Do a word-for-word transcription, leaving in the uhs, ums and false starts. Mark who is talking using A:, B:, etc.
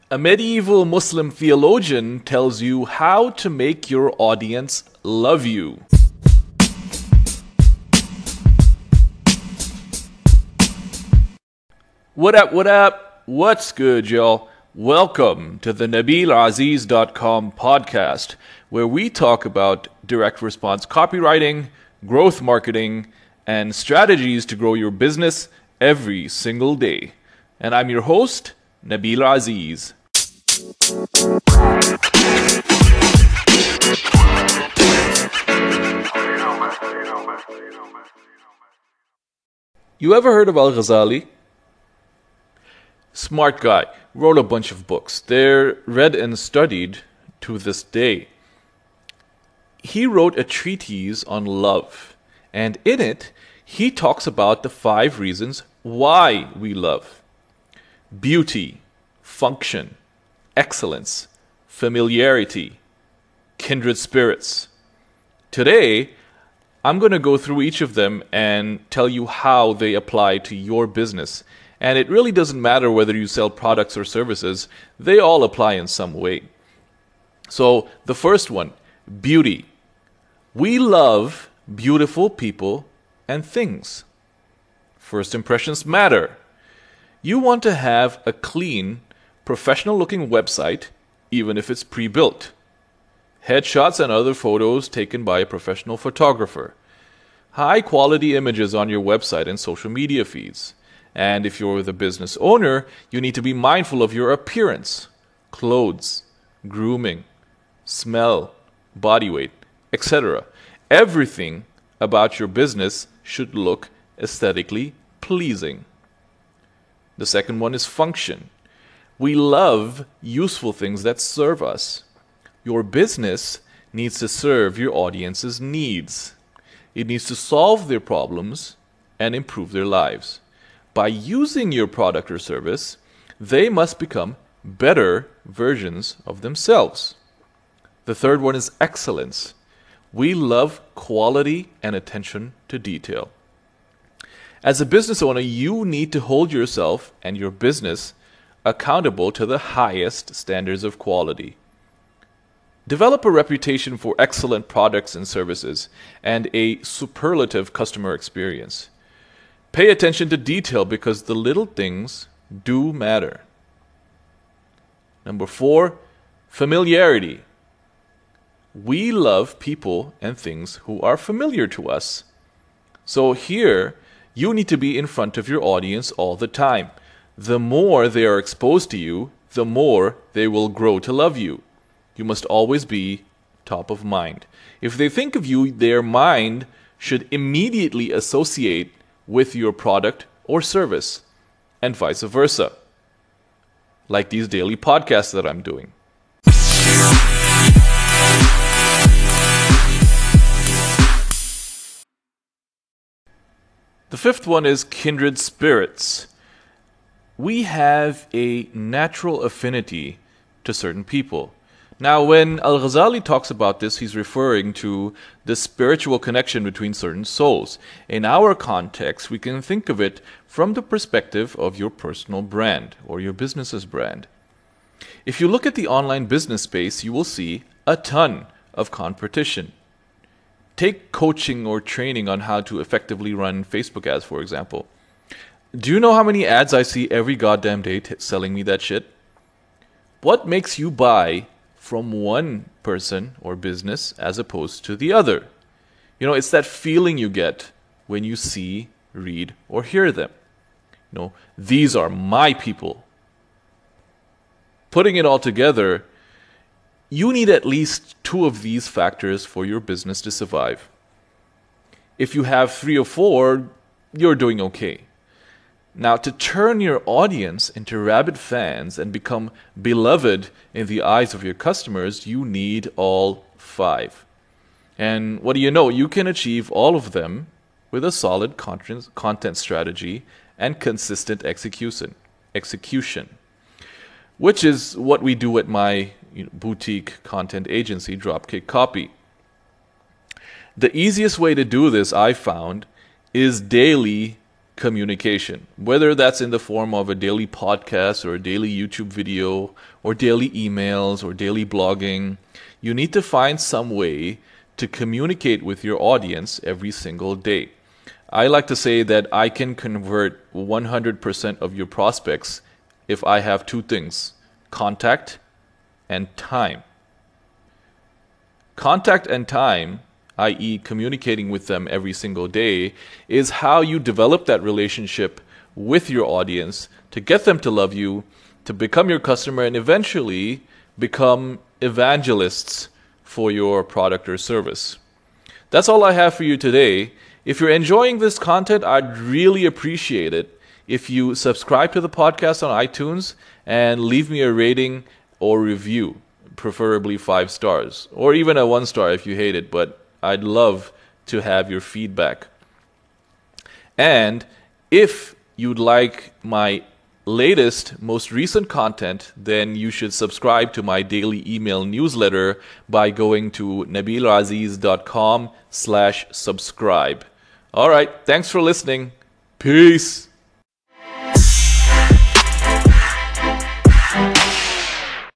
A: A medieval Muslim theologian tells you how to make your audience love you. What up, what up? What's good, y'all? Welcome to the Nabil Aziz dot com podcast, where we talk about direct response copywriting, growth marketing, and strategies to grow your business every single day. And I'm your host, Nabil Aziz. You ever heard of Al-Ghazali? Smart guy, wrote a bunch of books. They're read and studied to this day. He wrote a treatise on love, and in it, he talks about the five reasons why we love: beauty, function, excellence, familiarity, kindred spirits. Today, I'm going to go through each of them and tell you how they apply to your business. And it really doesn't matter whether you sell products or services, they all apply in some way. So, the first one, beauty. We love beautiful people and things. First impressions matter. You want to have a clean, professional-looking website, even if it's pre-built. Headshots and other photos taken by a professional photographer. High-quality images on your website and social media feeds. And if you're the business owner, you need to be mindful of your appearance, clothes, grooming, smell, body weight, et cetera. Everything about your business should look aesthetically pleasing. The second one is function. We love useful things that serve us. Your business needs to serve your audience's needs. It needs to solve their problems and improve their lives. By using your product or service, they must become better versions of themselves. The third one is excellence. We love quality and attention to detail. As a business owner, you need to hold yourself and your business accountable to the highest standards of quality. Develop a reputation for excellent products and services and a superlative customer experience. Pay attention to detail because the little things do matter. Number four, familiarity. We love people and things who are familiar to us. So here, you need to be in front of your audience all the time. The more they are exposed to you, the more they will grow to love you. You must always be top of mind. If they think of you, their mind should immediately associate with your product or service, and vice versa. Like these daily podcasts that I'm doing. The fifth one is kindred spirits. We have a natural affinity to certain people. Now, when Al-Ghazali talks about this, he's referring to the spiritual connection between certain souls. In our context, we can think of it from the perspective of your personal brand or your business's brand. If you look at the online business space, you will see a ton of competition. Take coaching or training on how to effectively run Facebook ads, for example. Do you know how many ads I see every goddamn day t- selling me that shit? What makes you buy from one person or business as opposed to the other? You know, it's that feeling you get when you see, read, or hear them. You know, these are my people. Putting it all together, you need at least two of these factors for your business to survive. If you have three or four, you're doing okay. Now, to turn your audience into rabid fans and become beloved in the eyes of your customers, you need all five. And what do you know? You can achieve all of them with a solid content content strategy and consistent execution. Execution, which is what we do at my you know, boutique content agency, Dropkick Copy. The easiest way to do this, I found, is daily communication, whether that's in the form of a daily podcast or a daily YouTube video or daily emails or daily blogging. You need to find some way to communicate with your audience every single day. I like to say that I can convert one hundred percent of your prospects if I have two things: contact and time. Contact and time, that is communicating with them every single day, is how you develop that relationship with your audience to get them to love you, to become your customer, and eventually become evangelists for your product or service. That's all I have for you today. If you're enjoying this content, I'd really appreciate it if you subscribe to the podcast on iTunes and leave me a rating or review, preferably five stars, or even a one star if you hate it, but I'd love to have your feedback. And if you'd like my latest, most recent content, then you should subscribe to my daily email newsletter by going to nabilaziz.com slash subscribe. All right, thanks for listening. Peace.